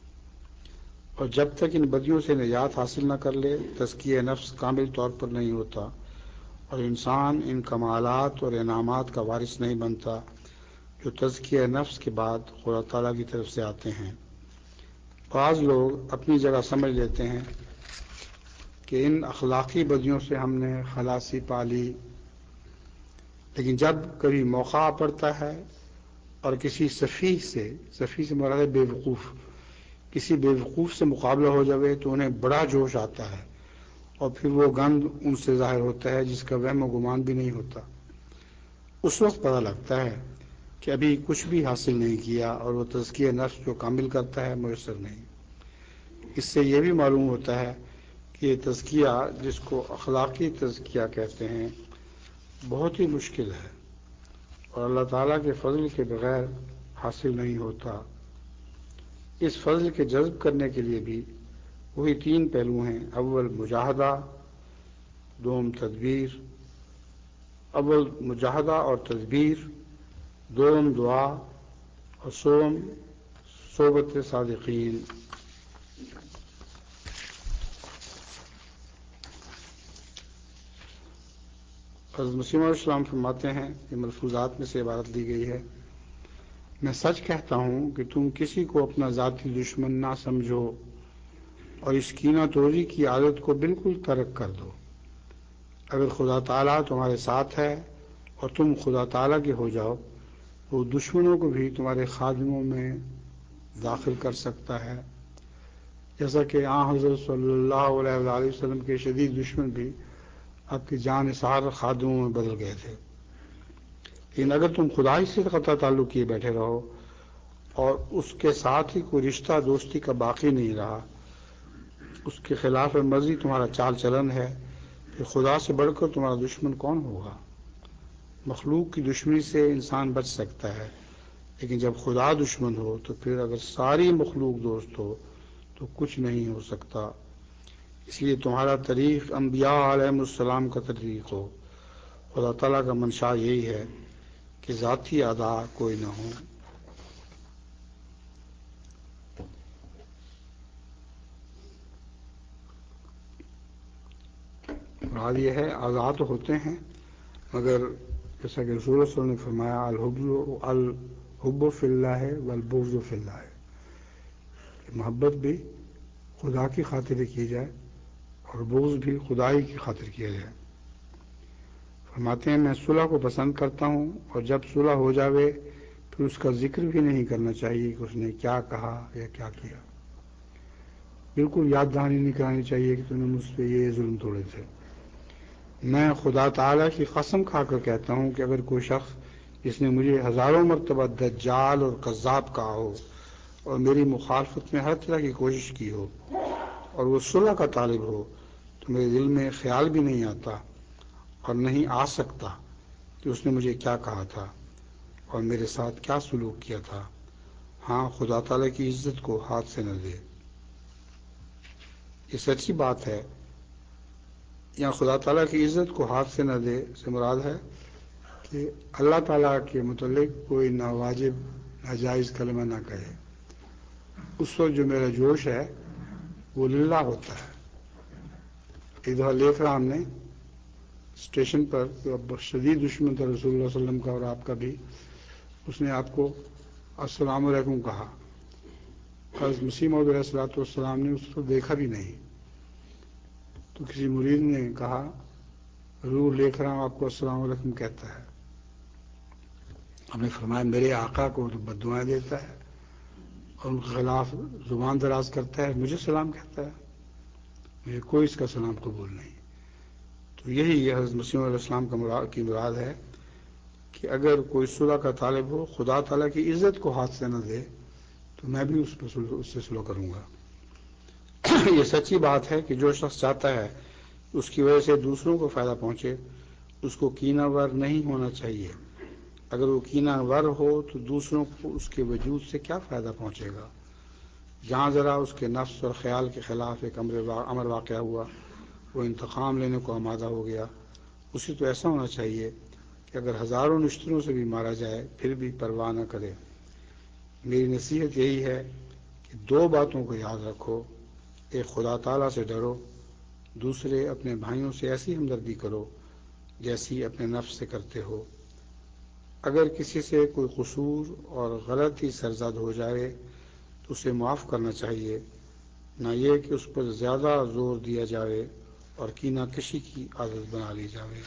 اور جب تک ان بدیوں سے نجات حاصل نہ کر لے تزکیہ نفس کامل طور پر نہیں ہوتا اور انسان ان کمالات اور انعامات کا وارث نہیں بنتا جو تزکیہ نفس کے بعد خدا تعالیٰ کی طرف سے آتے ہیں۔ بعض لوگ اپنی جگہ سمجھ لیتے ہیں کہ ان اخلاقی بدیوں سے ہم نے خلاصی پا لی، لیکن جب کبھی موقع پڑتا ہے اور کسی سفیہ سے مراد ہے بیوقوف، کسی بیوقوف سے مقابلہ ہو جاوے تو انہیں بڑا جوش آتا ہے اور پھر وہ گند ان سے ظاہر ہوتا ہے جس کا وہم و گمان بھی نہیں ہوتا۔ اس وقت پتہ لگتا ہے کہ ابھی کچھ بھی حاصل نہیں کیا اور وہ تزکیہ نفس جو کامل کرتا ہے میسر نہیں۔ اس سے یہ بھی معلوم ہوتا ہے کہ یہ تزکیہ جس کو اخلاقی تزکیہ کہتے ہیں بہت ہی مشکل ہے اور اللہ تعالیٰ کے فضل کے بغیر حاصل نہیں ہوتا۔ اس فضل کے جذب کرنے کے لیے بھی وہی تین پہلو ہیں، اول مجاہدہ، دوم تدبیر، اول مجاہدہ اور تدبیر، دوم دعا اور سوم صحبت صادقین۔ حضرت مسیح علیہ السلام فرماتے ہیں، یہ ملفوظات میں سے عبارت لی گئی ہے، میں سچ کہتا ہوں کہ تم کسی کو اپنا ذاتی دشمن نہ سمجھو اور اس کینہ توری کی عادت کو بالکل ترک کر دو۔ اگر خدا تعالیٰ تمہارے ساتھ ہے اور تم خدا تعالیٰ کے ہو جاؤ وہ دشمنوں کو بھی تمہارے خادموں میں داخل کر سکتا ہے، جیسا کہ حضرت صلی اللہ علیہ وآلہ وسلم کے شدید دشمن بھی آپ کی جان نثار خادموں میں بدل گئے تھے۔ لیکن اگر تم خدا ہی سے قطع تعلق کیے بیٹھے رہو اور اس کے ساتھ ہی کوئی رشتہ دوستی کا باقی نہیں رہا، اس کے خلاف مرضی تمہارا چال چلن ہے، پھر خدا سے بڑھ کر تمہارا دشمن کون ہوگا؟ مخلوق کی دشمنی سے انسان بچ سکتا ہے، لیکن جب خدا دشمن ہو تو پھر اگر ساری مخلوق دوست ہو تو کچھ نہیں ہو سکتا۔ اس لیے تمہارا طریق انبیاء علیہ السلام کا طریق ہو۔ خدا تعالیٰ کا منشا یہی ہے کہ ذاتی اعداء کوئی نہ ہو۔ مراد یہ ہے آزاد تو ہوتے ہیں، مگر جیسا کہ رسول اللہ صلی اللہ علیہ وسلم نے فرمایا الحب فی اللہ ہے والبغض فی اللہ ہے، کہ محبت بھی خدا کی خاطر کی جائے اور بغض بھی خدائی کی خاطر کیا جائے۔ فرماتے ہیں میں صلح کو پسند کرتا ہوں، اور جب صلح ہو جاوے پھر اس کا ذکر بھی نہیں کرنا چاہیے کہ اس نے کیا کہا یا کیا کیا، بالکل یاد دہانی نہیں کرانی چاہیے کہ تم نے مجھ پہ یہ ظلم توڑے تھے۔ میں خدا تعالیٰ کی قسم کھا کر کہتا ہوں کہ اگر کوئی شخص جس نے مجھے ہزاروں مرتبہ دجال اور کذاب کہا ہو اور میری مخالفت میں ہر طرح کی کوشش کی ہو اور وہ صلح کا طالب ہو، تو میرے دل میں خیال بھی نہیں آتا اور نہیں آ سکتا کہ اس نے مجھے کیا کہا تھا اور میرے ساتھ کیا سلوک کیا تھا۔ ہاں، خدا تعالیٰ کی عزت کو ہاتھ سے نہ دے۔ یہ سچی بات ہے، یا خدا تعالیٰ کی عزت کو ہاتھ سے نہ دے سے مراد ہے کہ اللہ تعالیٰ کے متعلق کوئی ناواجب ناجائز کلمہ نہ کہے۔ اس وقت جو میرا جوش ہے وہ للہ ہوتا ہے۔ ایک دفعہ لکھ رہا ہم نے اسٹیشن پر شدید دشمن تھا رسول اللہ صلی اللہ علیہ وسلم کا اور آپ کا بھی، اس نے آپ کو السلام علیکم کہا۔ حضرت مسیح موعود علیہ الصلوۃ والسلام نے اس کو دیکھا بھی نہیں، تو کسی مرید نے کہا روح لکھ رہا ہوں آپ کو السلام علیکم کہتا ہے۔ ہم نے فرمایا میرے آقا کو تو بد دعائیں دیتا ہے اور ان کے خلاف زبان دراز کرتا ہے، مجھے سلام کہتا ہے، مجھے کوئی اس کا سلام قبول نہیں۔ تو یہی حضرت مسیح علیہ السلام کی مراد ہے کہ اگر کوئی صلح کا طالب ہو، خدا تعالیٰ کی عزت کو ہاتھ سے نہ دے، تو میں بھی اس سے صلح کروں گا۔ یہ سچی بات ہے کہ جو شخص چاہتا ہے اس کی وجہ سے دوسروں کو فائدہ پہنچے، اس کو کینہ ور نہیں ہونا چاہیے۔ اگر وہ کینہ ور ہو تو دوسروں کو اس کے وجود سے کیا فائدہ پہنچے گا؟ جہاں ذرا اس کے نفس اور خیال کے خلاف ایک امر واقع ہوا، وہ انتقام لینے کو آمادہ ہو گیا۔ اسے تو ایسا ہونا چاہیے کہ اگر ہزاروں نشتروں سے بھی مارا جائے پھر بھی پرواہ نہ کرے۔ میری نصیحت یہی ہے کہ دو باتوں کو یاد رکھو، ایک خدا تعالیٰ سے ڈرو، دوسرے اپنے بھائیوں سے ایسی ہمدردی کرو جیسی اپنے نفس سے کرتے ہو۔ اگر کسی سے کوئی قصور اور غلطی سرزد ہو جائے تو اسے معاف کرنا چاہیے، نہ یہ کہ اس پر زیادہ زور دیا جائے اور کینہ کشی کی عادت بنا لی جائے۔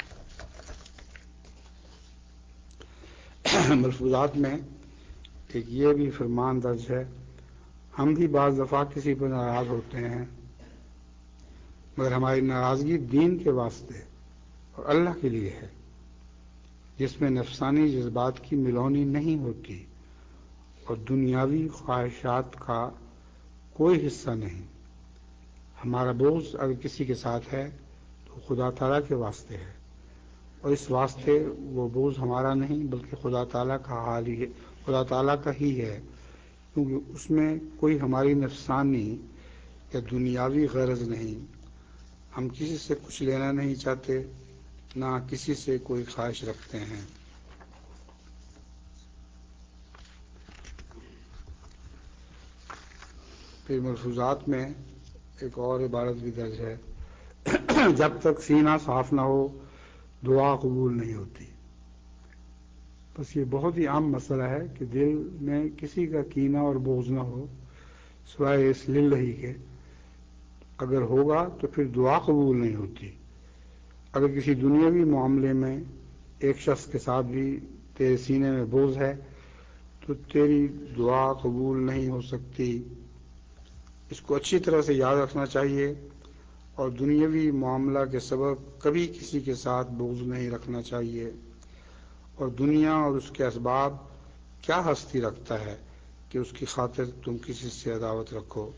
ملفوظات میں ایک یہ بھی فرمان درج ہے، ہم بھی بعض دفعہ کسی پر ناراض ہوتے ہیں، مگر ہماری ناراضگی دین کے واسطے اور اللہ کے لیے ہے، جس میں نفسانی جذبات کی ملونی نہیں ہوتی اور دنیاوی خواہشات کا کوئی حصہ نہیں۔ ہمارا بغض اگر کسی کے ساتھ ہے تو خدا تعالیٰ کے واسطے ہے، اور اس واسطے وہ بغض ہمارا نہیں بلکہ خدا تعالیٰ کا ہی ہے، کیونکہ اس میں کوئی ہماری نفسانی یا دنیاوی غرض نہیں۔ ہم کسی سے کچھ لینا نہیں چاہتے، نہ کسی سے کوئی خواہش رکھتے ہیں۔ پھر ملفوظات میں ایک اور عبارت بھی درج ہے، جب تک سینہ صاف نہ ہو دعا قبول نہیں ہوتی۔ بس یہ بہت ہی عام مسئلہ ہے کہ دل میں کسی کا کینہ اور بغض نہ ہو سوائے اس للہ کے، اگر ہوگا تو پھر دعا قبول نہیں ہوتی۔ اگر کسی دنیاوی معاملے میں ایک شخص کے ساتھ بھی تیرے سینے میں بغض ہے تو تیری دعا قبول نہیں ہو سکتی۔ اس کو اچھی طرح سے یاد رکھنا چاہیے، اور دنیاوی معاملہ کے سبب کبھی کسی کے ساتھ بغض نہیں رکھنا چاہیے، اور دنیا اور اس کے اسباب کیا ہستی رکھتا ہے کہ اس کی خاطر تم کسی سے عداوت رکھو۔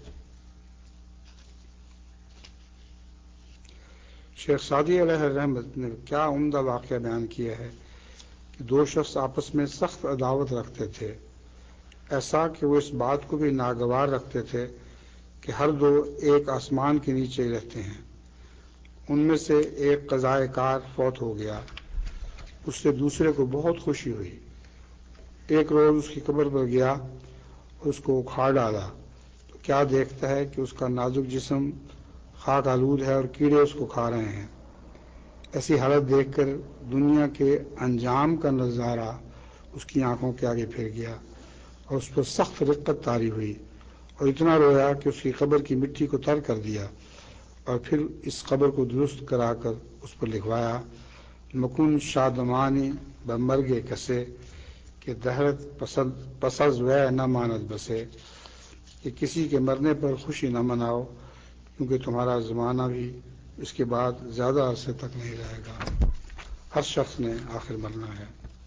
شیخ سعدی علیہ الرحمت نے کیا عمدہ واقعہ بیان کیا ہے کہ دو شخص آپس میں سخت عداوت رکھتے تھے، ایسا کہ وہ اس بات کو بھی ناگوار رکھتے تھے کہ ہر دو ایک آسمان کے نیچے رہتے ہیں۔ ان میں سے ایک قضائے کار فوت ہو گیا، اس سے دوسرے کو بہت خوشی ہوئی۔ ایک روز اس کی قبر پر گیا اور اس کو اکھاڑ ڈالا تو کیا دیکھتا ہے کہ اس کا نازک جسم خاک آلود ہے اور کیڑے اس کو کھا رہے ہیں۔ ایسی حالت دیکھ کر دنیا کے انجام کا نظارہ اس کی آنکھوں کے آگے پھر گیا اور اس پر سخت رقت طاری ہوئی اور اتنا رویا کہ اس کی قبر کی مٹی کو تر کر دیا اور پھر اس قبر کو درست کرا کر اس پر لکھوایا مکن شادمانی بمرگ کسے کہ دہرت پسز وے نہ ماند بسے، کہ کسی کے مرنے پر خوشی نہ مناؤ کیونکہ تمہارا زمانہ بھی اس کے بعد زیادہ عرصے تک نہیں رہے گا، ہر شخص نے آخر مرنا ہے۔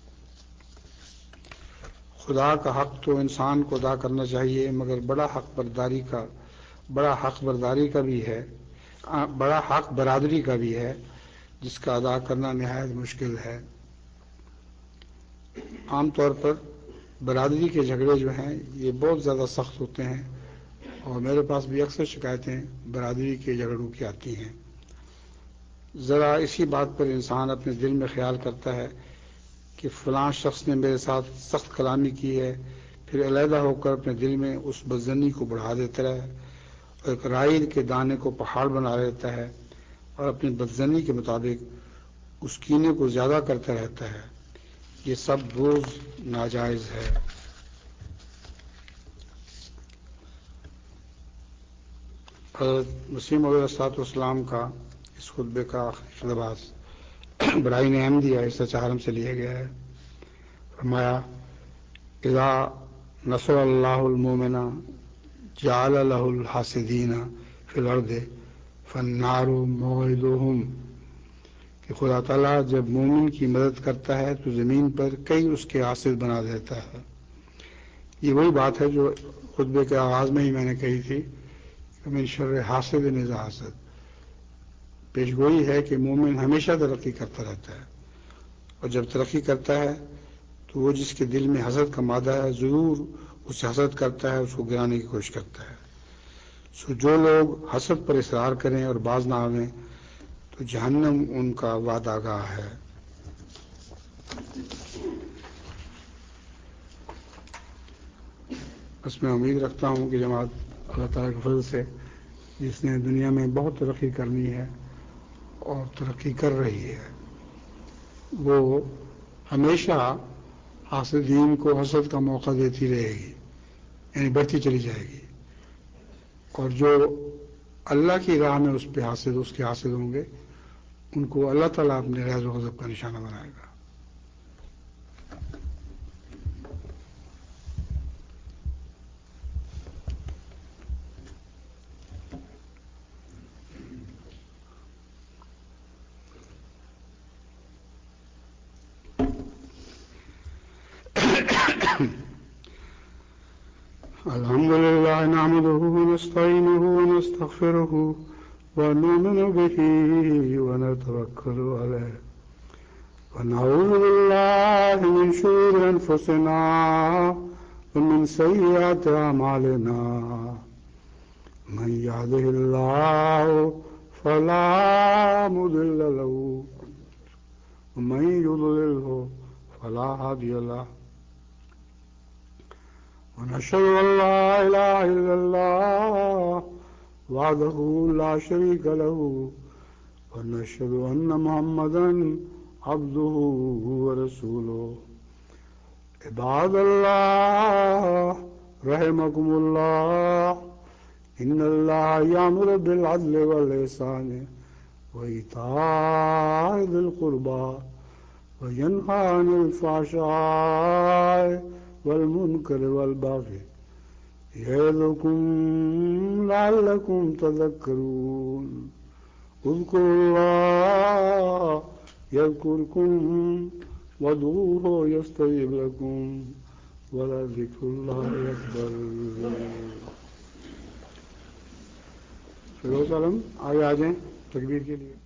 خدا کا حق تو انسان کو ادا کرنا چاہیے، مگر بڑا حق برادری کا بھی ہے جس کا ادا کرنا نہایت مشکل ہے۔ عام طور پر برادری کے جھگڑے جو ہیں یہ بہت زیادہ سخت ہوتے ہیں اور میرے پاس بھی اکثر شکایتیں برادری کے جھگڑوں کی آتی ہیں۔ ذرا اسی بات پر انسان اپنے دل میں خیال کرتا ہے کہ فلاں شخص نے میرے ساتھ سخت کلامی کی ہے، پھر علیحدہ ہو کر اپنے دل میں اس بدظنی کو بڑھا دیتا ہے اور ایک رائی کے دانے کو پہاڑ بنا لیتا ہے اور اپنی بدظنی کے مطابق اس کینے کو زیادہ کرتا رہتا ہے۔ یہ سب بوجھ ناجائز ہے۔ حضرت مسیح علیہ السلام کا اس خطبے کا آخری اقتباس براہین احمدیہ عیسیٰ چہارم سے لیا گیا ہے۔ فرمایا اذا نصر اللہ المومن جعل له الحاسدین فی الارض فالنار موعدہم، کہ خدا تعالیٰ جب مومن کی مدد کرتا ہے تو زمین پر کئی اس کے حاسد بنا دیتا ہے۔ یہ وہی بات ہے جو خطبے کے آغاز میں ہی میں نے کہی تھی کہ من شر حاسد اذا حسد، پیشگوئی ہے کہ مومن ہمیشہ ترقی کرتا رہتا ہے اور جب ترقی کرتا ہے تو وہ جس کے دل میں حسد کا مادہ ہے ضرور اس سے حسد کرتا ہے، اس کو گرانے کی کوشش کرتا ہے۔ سو جو لوگ حسد پر اصرار کریں اور باز نہ آویں تو جہنم ان کا وعدہ گاہ ہے۔ بس میں امید رکھتا ہوں کہ جماعت اللہ تعالیٰ کے فضل سے جس نے دنیا میں بہت ترقی کرنی ہے اور ترقی کر رہی ہے وہ ہمیشہ حاسدین کو حسد کا موقع دیتی رہے گی، یعنی بڑھتی چلی جائے گی، اور جو اللہ کی راہ میں اس کے حاسد ہوں گے ان کو اللہ تعالیٰ اپنے غیظ و غضب کا نشانہ بنائے گا۔ الحمد لله نحمده ونستعينه ونستغفره ونؤمن به ونتوكل عليه ونعوذ بالله من شرور أنفسنا ومن سيئات أعمالنا، من يهده الله فلا مضل له ومن يضلله فلا هادي له، ونشهد أن لا إله إلا الله وحده لا شريك له ونشهد أن محمدا عبده ورسوله۔ عباد الله رحمكم الله، إن الله يأمر بالعدل والإحسان وإيتاء ذي القربى وينهى عن الفحشاء والمنكر والبغي يعظكم لعلكم تذكرون، اذكروا الله يذكركم وادعوه يستجب لكم ولذكر الله أكبر۔ فیروز عالم آگے آ جائیں تکبیر کے لیے۔